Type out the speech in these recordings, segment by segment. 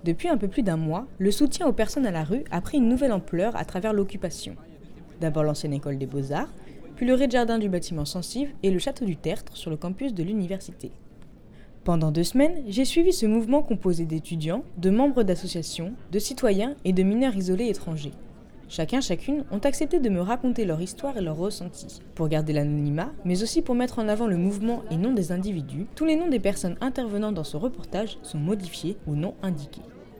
Depuis un peu plus d'un mois, le soutien aux personnes à la rue a pris une nouvelle ampleur à travers l'occupation. D'abord l'ancienne école des Beaux-Arts, puis le rez-de-jardin du bâtiment Sensive et le château du Tertre sur le campus de l'université. Pendant 2 semaines, j'ai suivi ce mouvement composé d'étudiants, de membres d'associations, de citoyens et de mineurs isolés étrangers. Chacune ont accepté de me raconter leur histoire et leurs ressentis. Pour garder l'anonymat, mais aussi pour mettre en avant le mouvement et non des individus, tous les noms des personnes intervenant dans ce reportage sont modifiés ou non indiqués.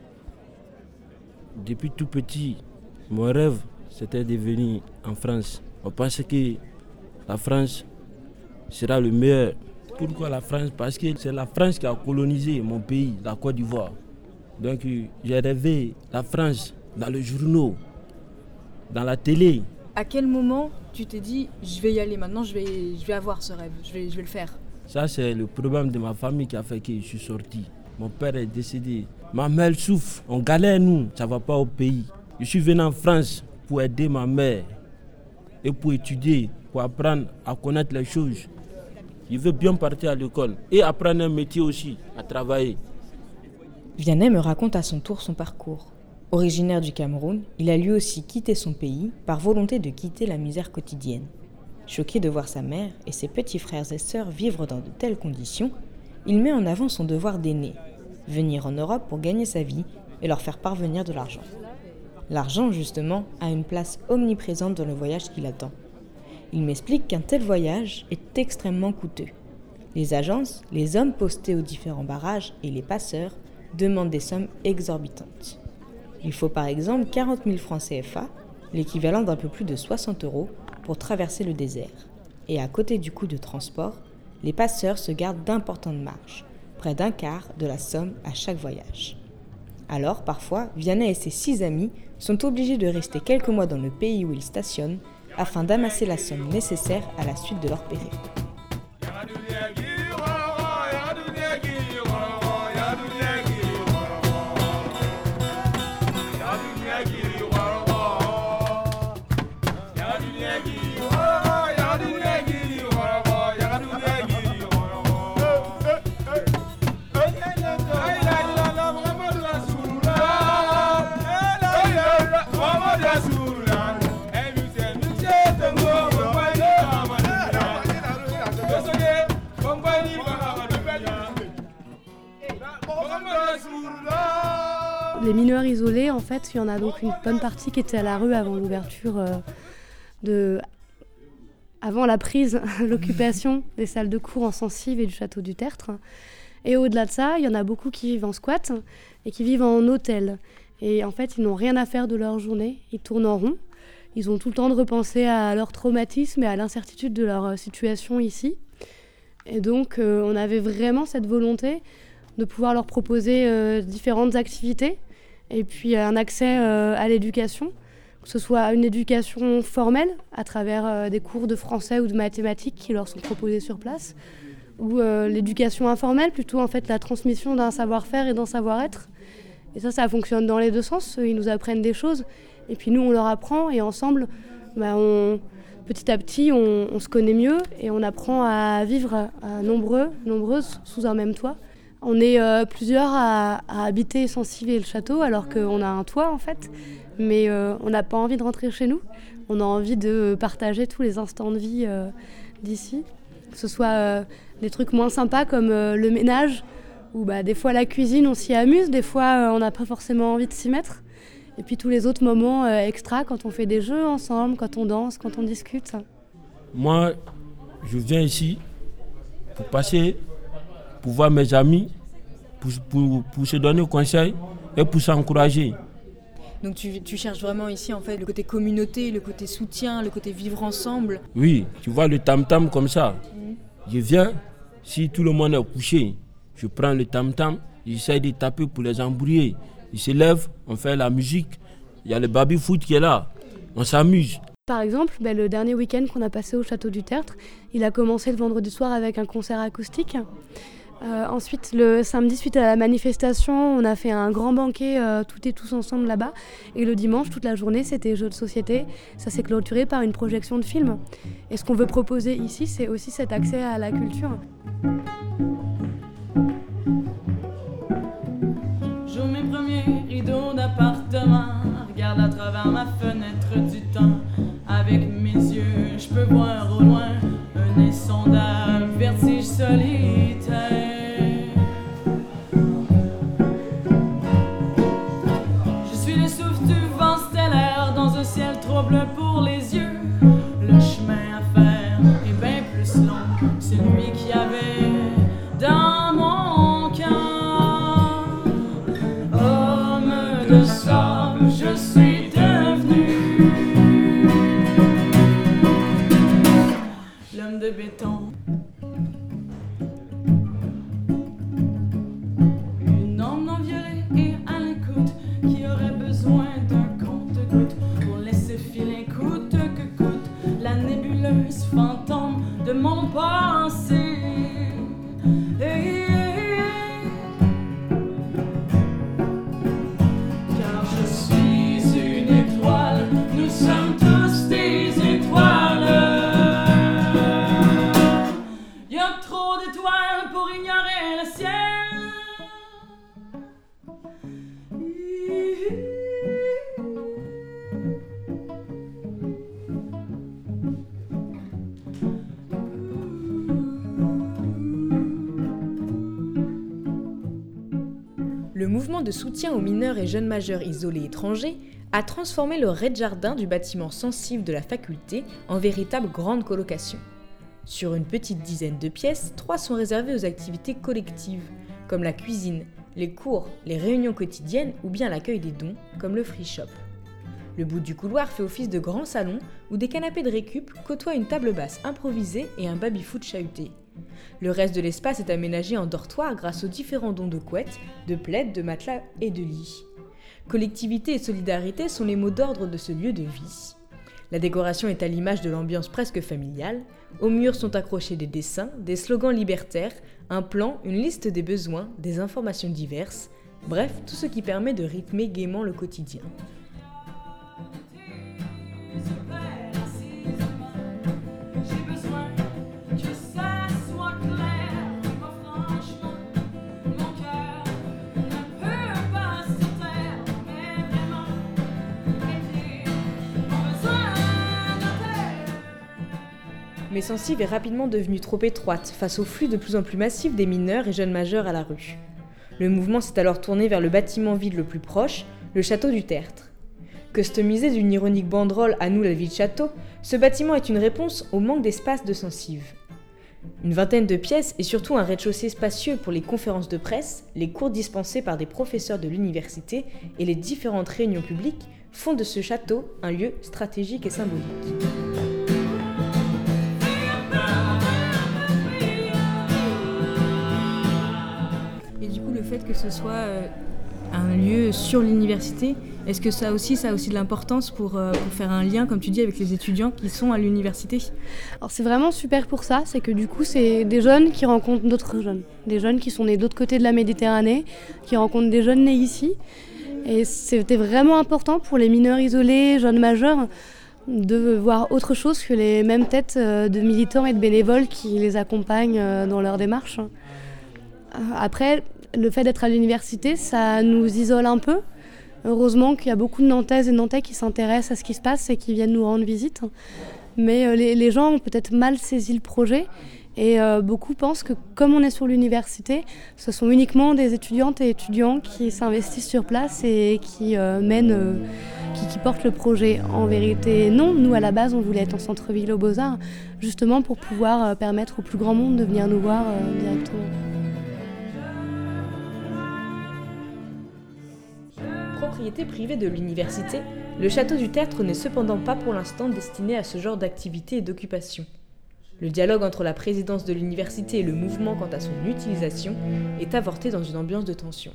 Depuis tout petit, mon rêve, c'était de venir en France. On pensait que la France sera le meilleur. Pourquoi la France? Parce que c'est la France qui a colonisé mon pays, la Côte d'Ivoire. Donc j'ai rêvé la France dans les journaux, dans la télé. À quel moment tu t'es dit je vais y aller maintenant, je vais avoir ce rêve, je vais le faire? Ça c'est le problème de ma famille qui a fait que je suis sorti. Mon père est décédé. Ma mère souffre, on galère nous, ça ne va pas au pays. Je suis venu en France pour aider ma mère et pour étudier, pour apprendre à connaître les choses. Je veux bien partir à l'école et apprendre un métier aussi, à travailler. Vianney me raconte à son tour son parcours. Originaire du Cameroun, il a lui aussi quitté son pays par volonté de quitter la misère quotidienne. Choqué de voir sa mère et ses petits frères et sœurs vivre dans de telles conditions, il met en avant son devoir d'aîné, venir en Europe pour gagner sa vie et leur faire parvenir de l'argent. L'argent, justement, a une place omniprésente dans le voyage qui l'attend. Il m'explique qu'un tel voyage est extrêmement coûteux. Les agences, les hommes postés aux différents barrages et les passeurs demandent des sommes exorbitantes. Il faut par exemple 40 000 francs CFA, l'équivalent d'un peu plus de 60 €, pour traverser le désert. Et à côté du coût de transport, les passeurs se gardent d'importantes marges, près d'un quart de la somme à chaque voyage. Alors, parfois, Vianney et ses 6 amis sont obligés de rester quelques mois dans le pays où ils stationnent afin d'amasser la somme nécessaire à la suite de leur périple. Les mineurs isolés, en fait, il y en a donc une bonne partie qui était à la rue avant l'ouverture avant la prise, l'occupation des salles de cours en Sensive et du château du Tertre. Et au-delà de ça, il y en a beaucoup qui vivent en squat et qui vivent en hôtel. Et en fait, ils n'ont rien à faire de leur journée, ils tournent en rond. Ils ont tout le temps de repenser à leur traumatisme et à l'incertitude de leur situation ici. Et donc, on avait vraiment cette volonté de pouvoir leur proposer différentes activités et puis un accès à l'éducation, que ce soit une éducation formelle à travers des cours de français ou de mathématiques qui leur sont proposés sur place, ou l'éducation informelle, plutôt en fait la transmission d'un savoir-faire et d'un savoir-être. Et ça fonctionne dans les deux sens. Ils nous apprennent des choses et puis nous on leur apprend et ensemble, petit à petit on se connaît mieux et on apprend à vivre nombreuses sous un même toit. On est plusieurs à habiter Sensive et le château alors qu'on a un toit en fait, mais on n'a pas envie de rentrer chez nous. On a envie de partager tous les instants de vie d'ici, que ce soit des trucs moins sympas comme le ménage, où des fois la cuisine on s'y amuse, des fois on n'a pas forcément envie de s'y mettre. Et puis tous les autres moments extra quand on fait des jeux ensemble, quand on danse, quand on discute. Moi, je viens ici pour passer, pour voir mes amis, pour se donner conseil et pour s'encourager. Donc tu cherches vraiment ici en fait le côté communauté, le côté soutien, le côté vivre ensemble. Oui, tu vois le tam-tam comme ça. Je viens, si tout le monde est couché, je prends le tam-tam, j'essaie de taper pour les embrouiller. Ils se lèvent, on fait la musique, il y a le baby-foot qui est là, on s'amuse. Par exemple, le dernier week-end qu'on a passé au château du Tertre, il a commencé le vendredi soir avec un concert acoustique. Ensuite, le samedi, suite à la manifestation, on a fait un grand banquet toutes et tous ensemble là-bas. Et le dimanche, toute la journée, c'était jeux de société. Ça s'est clôturé par une projection de film. Et ce qu'on veut proposer ici, c'est aussi cet accès à la culture. Je premiers rideaux d'appartement. Regarde à travers ma fenêtre du temps. Avec mes yeux, je peux voir au loin un insondable vertige solitaire. Je suis le souffle du vent stellaire dans un ciel trop bleu pour les yeux. Le chemin à faire est bien plus long, celui qu'il y avait dans mon cœur. Homme de sable, je suis devenu l'homme de béton. Une âme non violée et à l'écoute, qui aurait besoin d'un compte-gouttes pour laisser filer coûte que coûte la nébuleuse fantôme de mon passé. Car je suis une étoile, nous sommes tous des étoiles. Y a trop d'étoiles pour ignorer le ciel. Le mouvement de soutien aux mineurs et jeunes majeurs isolés étrangers a transformé le rez-de-jardin du bâtiment sensible de la faculté en véritable grande colocation. Sur une petite dizaine de pièces, 3 sont réservées aux activités collectives, comme la cuisine, les cours, les réunions quotidiennes ou bien l'accueil des dons, comme le free shop. Le bout du couloir fait office de grand salon où des canapés de récup côtoient une table basse improvisée et un baby-foot chahuté. Le reste de l'espace est aménagé en dortoir grâce aux différents dons de couettes, de plaids, de matelas et de lits. Collectivité et solidarité sont les mots d'ordre de ce lieu de vie. La décoration est à l'image de l'ambiance presque familiale. Aux murs sont accrochés des dessins, des slogans libertaires, un plan, une liste des besoins, des informations diverses, bref, tout ce qui permet de rythmer gaiement le quotidien. Mais Sensive est rapidement devenue trop étroite face au flux de plus en plus massif des mineurs et jeunes majeurs à la rue. Le mouvement s'est alors tourné vers le bâtiment vide le plus proche, le château du Tertre. Customisé d'une ironique banderole « À nous la vie de château », ce bâtiment est une réponse au manque d'espace de Sensive. Une vingtaine de pièces et surtout un rez-de-chaussée spacieux pour les conférences de presse, les cours dispensés par des professeurs de l'université et les différentes réunions publiques font de ce château un lieu stratégique et symbolique. Et du coup, le fait que ce soit un lieu sur l'université, est-ce que ça a aussi de l'importance pour faire un lien, comme tu dis, avec les étudiants qui sont à l'université ? Alors c'est vraiment super pour ça, c'est que du coup c'est des jeunes qui rencontrent d'autres jeunes. Des jeunes qui sont nés de l'autre côté de la Méditerranée, qui rencontrent des jeunes nés ici. Et c'était vraiment important pour les mineurs isolés, jeunes majeurs, de voir autre chose que les mêmes têtes de militants et de bénévoles qui les accompagnent dans leur démarche. Après, le fait d'être à l'université, ça nous isole un peu. Heureusement qu'il y a beaucoup de Nantaises et Nantais qui s'intéressent à ce qui se passe et qui viennent nous rendre visite. Mais les gens ont peut-être mal saisi le projet et beaucoup pensent que comme on est sur l'université, ce sont uniquement des étudiantes et étudiants qui s'investissent sur place et qui qui portent le projet. En vérité, non. Nous, à la base, on voulait être en centre-ville aux Beaux-Arts, justement pour pouvoir permettre au plus grand monde de venir nous voir directement. Propriété privée de l'université, le château du Tertre n'est cependant pas pour l'instant destiné à ce genre d'activité et d'occupation. Le dialogue entre la présidence de l'université et le mouvement quant à son utilisation est avorté dans une ambiance de tension.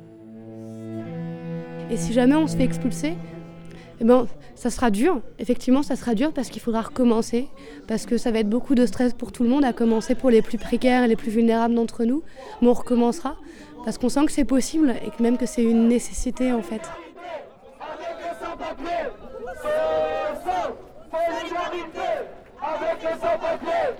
Et si jamais on se fait expulser, ça sera dur. Effectivement, ça sera dur parce qu'il faudra recommencer, parce que ça va être beaucoup de stress pour tout le monde, à commencer pour les plus précaires et les plus vulnérables d'entre nous. Mais on recommencera. Parce qu'on sent que c'est possible et que même que c'est une nécessité en fait. Avec les sans-papiers, solidarité avec les sans-papiers,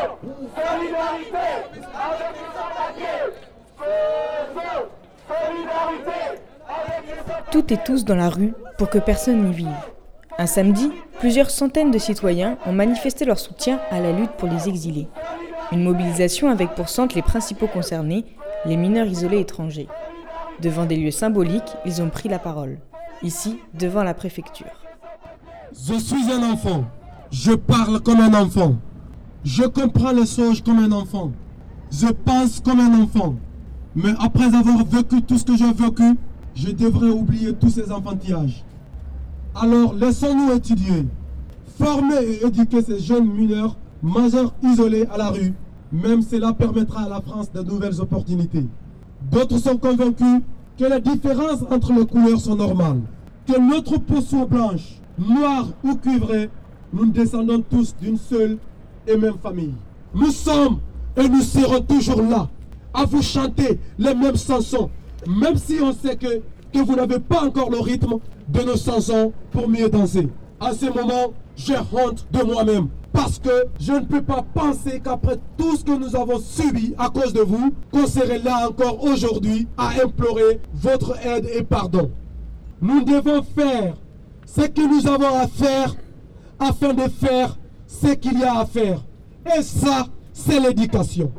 solidarité avec les sans-papiers, solidarité. Toutes et tous dans la rue pour que personne n'y vive. Un samedi, plusieurs centaines de citoyens ont manifesté leur soutien à la lutte pour les exilés. Une mobilisation avec pour centre les principaux concernés, les mineurs isolés étrangers. Devant des lieux symboliques, ils ont pris la parole. Ici, devant la préfecture. Je suis un enfant. Je parle comme un enfant. Je comprends les choses comme un enfant. Je pense comme un enfant. Mais après avoir vécu tout ce que j'ai vécu, je devrais oublier tous ces enfantillages. Alors laissons-nous étudier, former et éduquer ces jeunes mineurs majeurs isolés à la rue. Même cela permettra à la France de nouvelles opportunités. D'autres sont convaincus que les différences entre les couleurs sont normales. Que notre peau soit blanche, noire ou cuivrée, nous descendons tous d'une seule et même famille. Nous sommes et nous serons toujours là, à vous chanter les mêmes chansons, même si on sait que vous n'avez pas encore le rythme de nos chansons pour mieux danser. À ce moment, j'ai honte de moi-même, parce que je ne peux pas penser qu'après tout ce que nous avons subi à cause de vous, qu'on serait là encore aujourd'hui à implorer votre aide et pardon. Nous devons faire ce que nous avons à faire afin de faire ce qu'il y a à faire. Et ça, c'est l'éducation.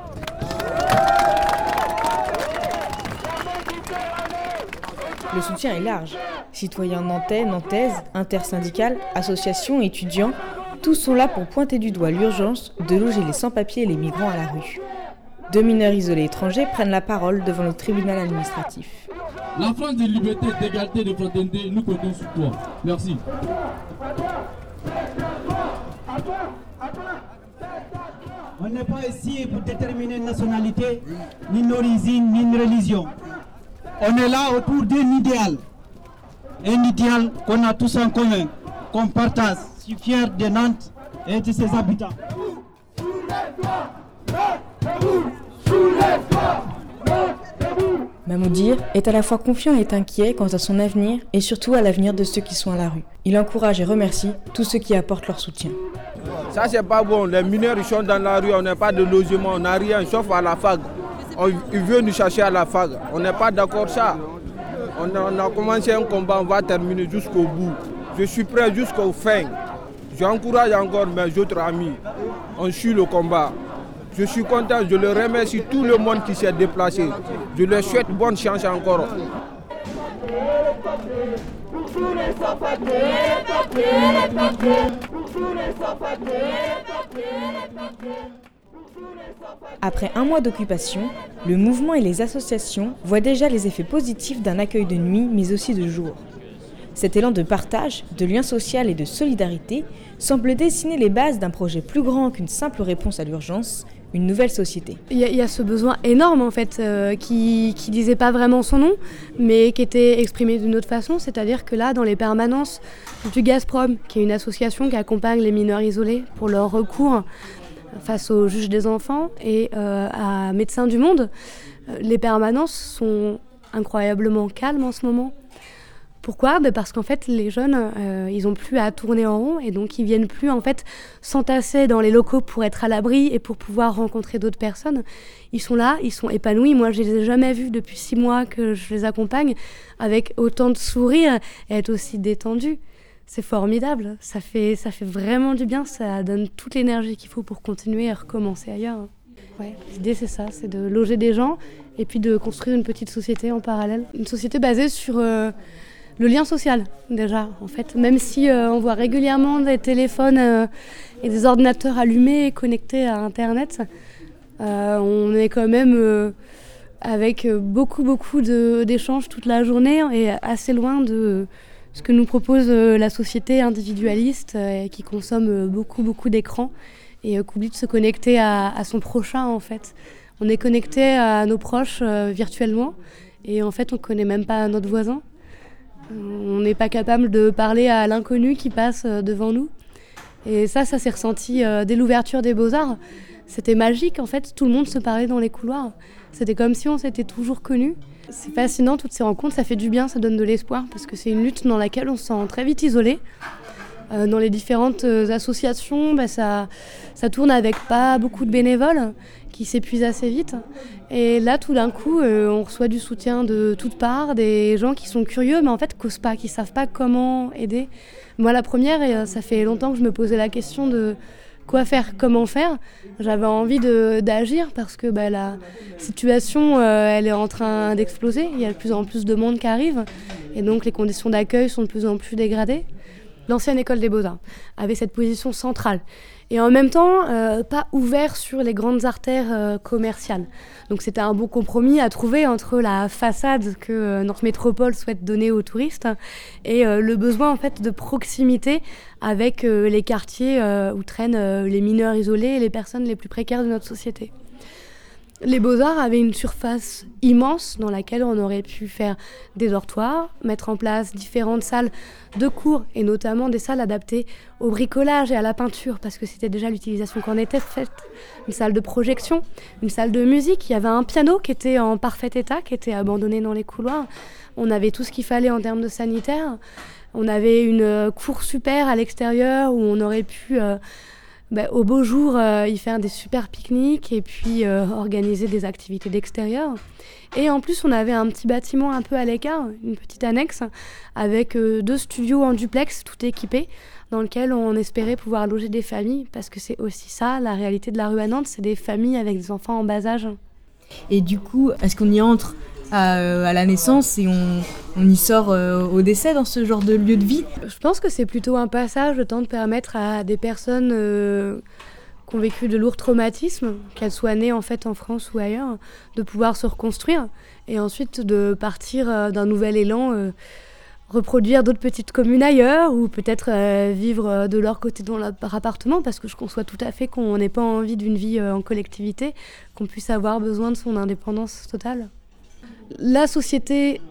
Le soutien est large. Citoyens nantais, nantaises, intersyndicales, associations, étudiants, tous sont là pour pointer du doigt l'urgence de loger les sans-papiers et les migrants à la rue. 2 mineurs isolés étrangers prennent la parole devant le tribunal administratif. La France de liberté, d'égalité, de fraternité, nous comptons sur toi. Merci. On n'est pas ici pour déterminer une nationalité, ni une origine, ni une religion. On est là autour d'un idéal. Un idéal qu'on a tous en commun, qu'on partage. Je suis fier de Nantes et de ses habitants. Mamoudir est à la fois confiant et inquiet quant à son avenir et surtout à l'avenir de ceux qui sont à la rue. Il encourage et remercie tous ceux qui apportent leur soutien. Ça c'est pas bon, les mineurs ils sont dans la rue, on n'a pas de logement, on n'a rien, sauf à la FAG. Ils veulent nous chercher à la FAG, on n'est pas d'accord ça. On a commencé un combat, on va terminer jusqu'au bout. Je suis prêt jusqu'au fin. J'encourage encore mes autres amis, on suit le combat. Je suis content, je le remercie tout le monde qui s'est déplacé. Je leur souhaite bonne chance encore. Après un mois d'occupation, le mouvement et les associations voient déjà les effets positifs d'un accueil de nuit mais aussi de jour. Cet élan de partage, de lien social et de solidarité semble dessiner les bases d'un projet plus grand qu'une simple réponse à l'urgence, une nouvelle société. Il y a ce besoin énorme en fait, qui disait pas vraiment son nom, mais qui était exprimé d'une autre façon, c'est-à-dire que là, dans les permanences du Gazprom, qui est une association qui accompagne les mineurs isolés pour leur recours face au juge des enfants et à Médecins du Monde, les permanences sont incroyablement calmes en ce moment. Pourquoi ? Parce qu'en fait, les jeunes, ils n'ont plus à tourner en rond et donc ils viennent plus en fait s'entasser dans les locaux pour être à l'abri et pour pouvoir rencontrer d'autres personnes. Ils sont là, ils sont épanouis. Moi, je les ai jamais vus depuis 6 mois que je les accompagne avec autant de sourires et être aussi détendus. C'est formidable. Ça fait vraiment du bien. Ça donne toute l'énergie qu'il faut pour continuer à recommencer ailleurs. Ouais, l'idée, c'est ça, c'est de loger des gens et puis de construire une petite société en parallèle. Une société basée sur le lien social, déjà, en fait. Même si on voit régulièrement des téléphones et des ordinateurs allumés et connectés à Internet, on est quand même avec beaucoup d'échanges toute la journée et assez loin de ce que nous propose la société individualiste qui consomme beaucoup d'écrans et qui oublie de se connecter à son prochain, en fait. On est connecté à nos proches virtuellement et en fait, on ne connaît même pas notre voisin. On n'est pas capable de parler à l'inconnu qui passe devant nous. Et ça s'est ressenti dès l'ouverture des Beaux-Arts. C'était magique, en fait, tout le monde se parlait dans les couloirs. C'était comme si on s'était toujours connus. C'est fascinant, toutes ces rencontres, ça fait du bien, ça donne de l'espoir, parce que c'est une lutte dans laquelle on se sent très vite isolé. Dans les différentes associations, ça tourne avec pas beaucoup de bénévoles qui s'épuisent assez vite. Et là, tout d'un coup, on reçoit du soutien de toutes parts, des gens qui sont curieux, mais en fait, causent pas, qui savent pas comment aider. Moi, la première, ça fait longtemps que je me posais la question de quoi faire, comment faire. J'avais envie d'agir parce que la situation, elle est en train d'exploser. Il y a de plus en plus de monde qui arrive et donc les conditions d'accueil sont de plus en plus dégradées. L'ancienne école des Beaux-Arts avait cette position centrale et en même temps pas ouvert sur les grandes artères commerciales. Donc c'était un bon compromis à trouver entre la façade que notre métropole souhaite donner aux touristes et le besoin en fait de proximité avec les quartiers où traînent les mineurs isolés et les personnes les plus précaires de notre société. Les Beaux-Arts avaient une surface immense dans laquelle on aurait pu faire des dortoirs, mettre en place différentes salles de cours et notamment des salles adaptées au bricolage et à la peinture parce que c'était déjà l'utilisation qu'en était faite. Une salle de projection, une salle de musique, il y avait un piano qui était en parfait état, qui était abandonné dans les couloirs. On avait tout ce qu'il fallait en termes de sanitaire. On avait une cour super à l'extérieur où on aurait pu... au beau jour, y faire des super pique-niques et puis organiser des activités d'extérieur. Et en plus, on avait un petit bâtiment un peu à l'écart, une petite annexe, avec 2 studios en duplex, tout équipés, dans lequel on espérait pouvoir loger des familles, parce que c'est aussi ça, la réalité de la rue à Nantes, c'est des familles avec des enfants en bas âge. Et du coup, est-ce qu'on y entre à la naissance et on y sort au décès dans ce genre de lieu de vie? Je pense que c'est plutôt un passage, le temps de permettre à des personnes qui ont vécu de lourds traumatismes, qu'elles soient nées en fait en France ou ailleurs, de pouvoir se reconstruire et ensuite de partir d'un nouvel élan, reproduire d'autres petites communes ailleurs ou peut-être vivre de leur côté dans leur appartement parce que je conçois tout à fait qu'on n'ait pas envie d'une vie en collectivité, qu'on puisse avoir besoin de son indépendance totale. La société,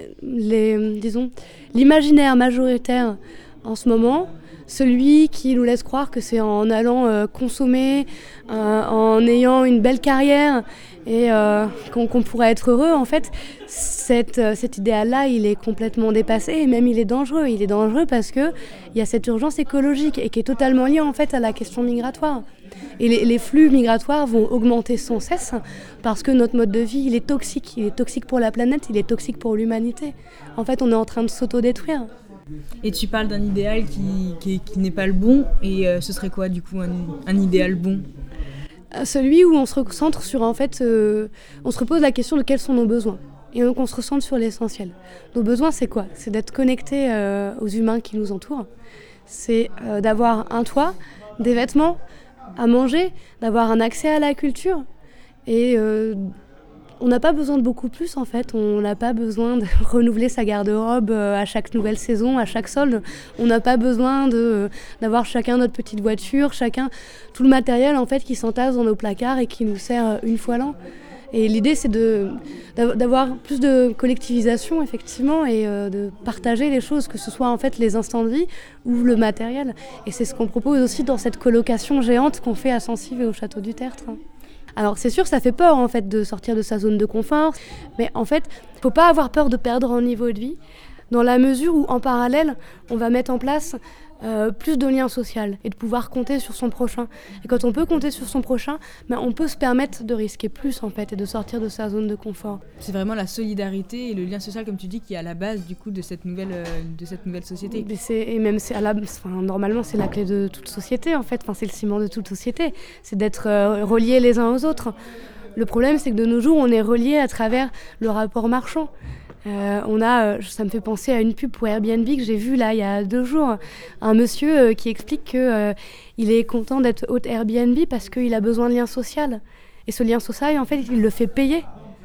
l'imaginaire majoritaire en ce moment, celui qui nous laisse croire que c'est en allant consommer, en ayant une belle carrière et qu'on pourrait être heureux, en fait, cet idéal-là, il est complètement dépassé et même il est dangereux. Il est dangereux parce qu'il y a cette urgence écologique et qui est totalement liée en fait à la question migratoire. Et les flux migratoires vont augmenter sans cesse parce que notre mode de vie, il est toxique. Il est toxique pour la planète, il est toxique pour l'humanité. En fait, on est en train de s'autodétruire. Et tu parles d'un idéal qui n'est pas le bon. Et ce serait quoi, du coup, un idéal bon ? Celui où on se recentre sur, en fait, on se repose la question de quels sont nos besoins. Et donc, on se recentre sur l'essentiel. Nos besoins, c'est quoi ? C'est d'être connecté aux humains qui nous entourent. C'est d'avoir un toit, des vêtements, à manger, d'avoir un accès à la culture. Et on n'a pas besoin de beaucoup plus en fait. On n'a pas besoin de renouveler sa garde-robe à chaque nouvelle saison, à chaque solde. On n'a pas besoin d'avoir chacun notre petite voiture, chacun tout le matériel en fait qui s'entasse dans nos placards et qui nous sert une fois l'an. Et l'idée c'est d'avoir plus de collectivisation effectivement et de partager les choses, que ce soit en fait les instants de vie ou le matériel. Et c'est ce qu'on propose aussi dans cette colocation géante qu'on fait à Sensive et au Château du Tertre. Alors c'est sûr, ça fait peur en fait de sortir de sa zone de confort, mais en fait, il ne faut pas avoir peur de perdre en niveau de vie, dans la mesure où en parallèle, on va mettre en place plus de liens sociaux et de pouvoir compter sur son prochain. Et quand on peut compter sur son prochain, on peut se permettre de risquer plus en fait et de sortir de sa zone de confort. C'est vraiment la solidarité et le lien social, comme tu dis, qui est à la base du coup de cette nouvelle société. Normalement, c'est la clé de toute société en fait. C'est le ciment de toute société. C'est d'être reliés les uns aux autres. Le problème, c'est que de nos jours, on est reliés à travers le rapport marchand. Ça me fait penser à une pub pour Airbnb que j'ai vue là il y a 2 jours. Un monsieur qui explique qu'il est content d'être hôte Airbnb parce qu'il a besoin de lien social. Et ce lien social, en fait, il le fait payer.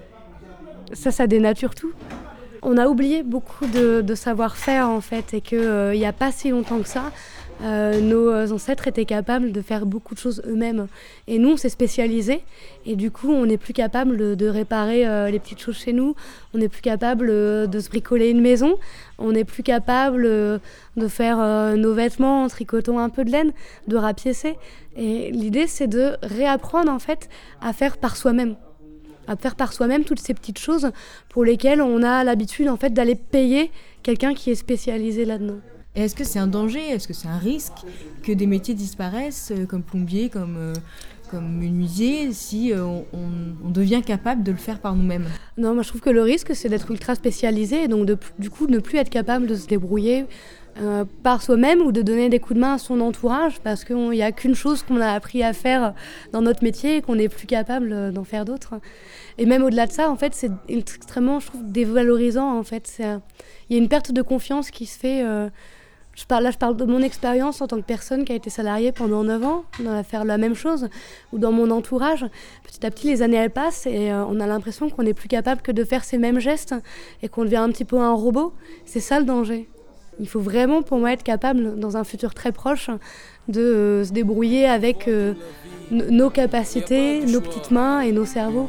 Ça dénature tout. On a oublié beaucoup de savoir-faire en fait et qu'il n'y a pas si longtemps que ça, nos ancêtres étaient capables de faire beaucoup de choses eux-mêmes. Et nous, on s'est spécialisés et du coup, on n'est plus capable de réparer les petites choses chez nous, on n'est plus capable de se bricoler une maison, on n'est plus capable de faire nos vêtements en tricotant un peu de laine, de rapiécer. Et l'idée, c'est de réapprendre en fait à faire par soi-même. À faire par soi-même toutes ces petites choses pour lesquelles on a l'habitude en fait d'aller payer quelqu'un qui est spécialisé là-dedans. Et est-ce que c'est un danger, est-ce que c'est un risque que des métiers disparaissent, comme plombier, comme menuisier, si on devient capable de le faire par nous-mêmes? Non, moi je trouve que le risque, c'est d'être ultra spécialisé et donc du coup ne plus être capable de se débrouiller par soi-même ou de donner des coups de main à son entourage, parce qu'il n'y a qu'une chose qu'on a appris à faire dans notre métier et qu'on n'est plus capable d'en faire d'autres. Et même au-delà de ça, en fait, c'est extrêmement, je trouve, dévalorisant. En fait, il y a une perte de confiance qui se fait. Je parle de mon expérience en tant que personne qui a été salariée pendant 9 ans, à faire la même chose, ou dans mon entourage. Petit à petit, les années, elles passent et on a l'impression qu'on n'est plus capable que de faire ces mêmes gestes et qu'on devient un petit peu un robot. C'est ça le danger. Il faut vraiment, pour moi, être capable, dans un futur très proche, de se débrouiller avec nos capacités, nos petites mains et nos cerveaux.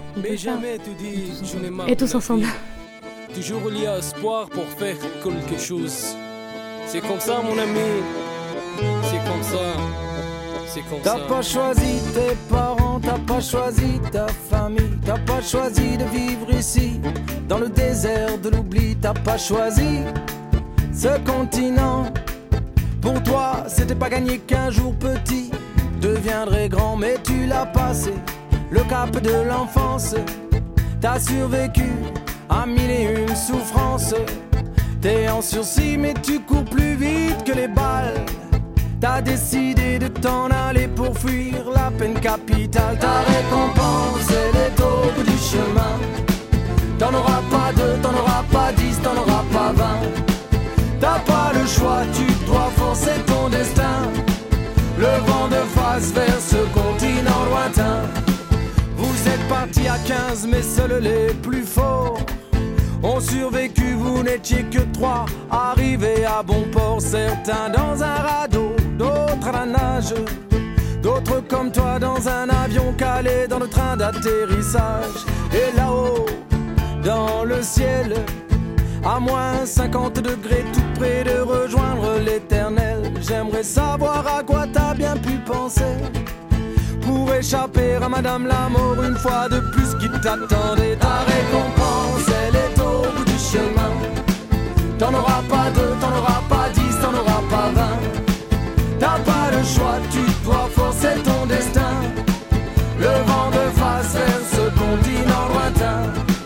Et tous ensemble. Toujours il y a espoir pour faire quelque chose. C'est comme ça, mon ami. C'est comme ça. C'est comme ça. T'as pas choisi tes parents, t'as pas choisi ta famille, t'as pas choisi de vivre ici, dans le désert de l'oubli, t'as pas choisi ce continent. Pour toi, c'était pas gagné qu'un jour petit deviendrait grand, mais tu l'as passé, le cap de l'enfance. T'as survécu à 1001 souffrances. T'es en sursis mais tu cours plus vite que les balles. T'as décidé de t'en aller pour fuir la peine capitale. Ta récompense elle est au bout du chemin. T'en auras pas 2, t'en auras pas 10, t'en auras pas 20. T'as pas le choix, tu dois forcer ton destin. Le vent de face vers ce continent lointain. Vous êtes partis à 15 mais seuls les plus forts ont survécu, vous n'étiez que 3, arrivés à bon port. Certains dans un radeau, d'autres à la nage, d'autres comme toi dans un avion calé dans le train d'atterrissage. Et là-haut, dans le ciel, à moins 50 degrés, tout près de rejoindre l'éternel. J'aimerais savoir à quoi t'as bien pu penser pour échapper à Madame la mort une fois de plus qui t'attendait. Ta récompense, elle est au bout du chemin. T'en auras pas 2, t'en auras pas 10, t'en auras pas 20. T'as pas le choix, tu dois forcer ton destin. Le vent de face vers ce continent lointain.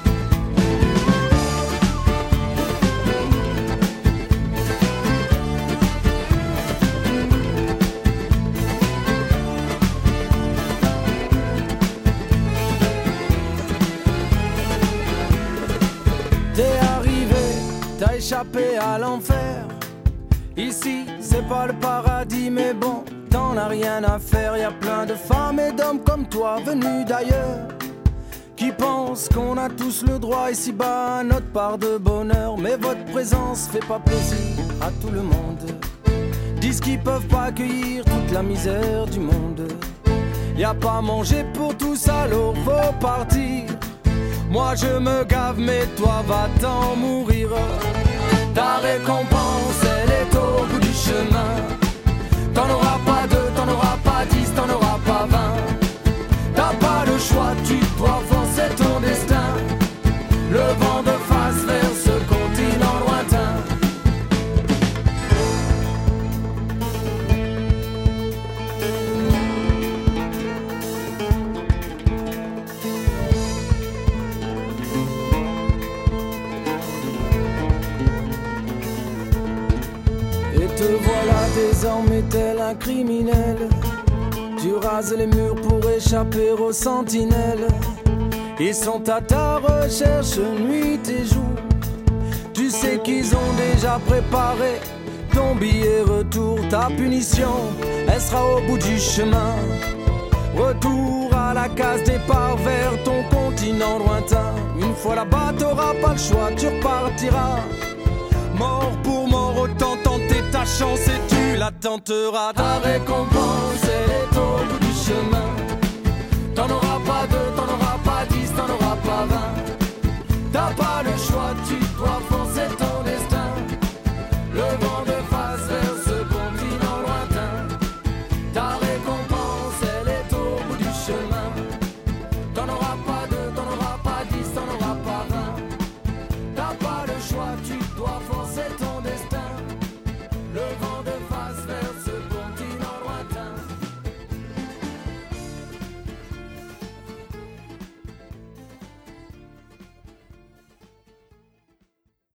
T'as échappé à l'enfer. Ici, c'est pas le paradis, mais bon, t'en as rien à faire. Y a plein de femmes et d'hommes comme toi venus d'ailleurs, qui pensent qu'on a tous le droit ici-bas à notre part de bonheur. Mais votre présence fait pas plaisir à tout le monde. Disent qu'ils peuvent pas accueillir toute la misère du monde. Y a pas à manger pour tous, alors faut partir. Moi je me gave mais toi va-t'en mourir. Ta récompense elle est au bout du chemin. T'en auras pas 2, t'en auras pas 10, t'en auras pas 20. T'as pas le choix, tu dois forcer ton destin. Le vent de face vers ce continent lointain. Te voilà désormais tel un criminel. Tu rases les murs pour échapper aux sentinelles. Ils sont à ta recherche nuit et jour. Tu sais qu'ils ont déjà préparé ton billet retour. Ta punition, elle sera au bout du chemin. Retour à la case départ vers ton continent lointain. Une fois là-bas t'auras pas le choix, tu repartiras. Mort pour mort, autant tenter ta chance et tu la tenteras. Ta récompense, elle est au bout du chemin. T'en auras pas 2, t'en auras pas 10, t'en auras pas 20. T'as pas le choix,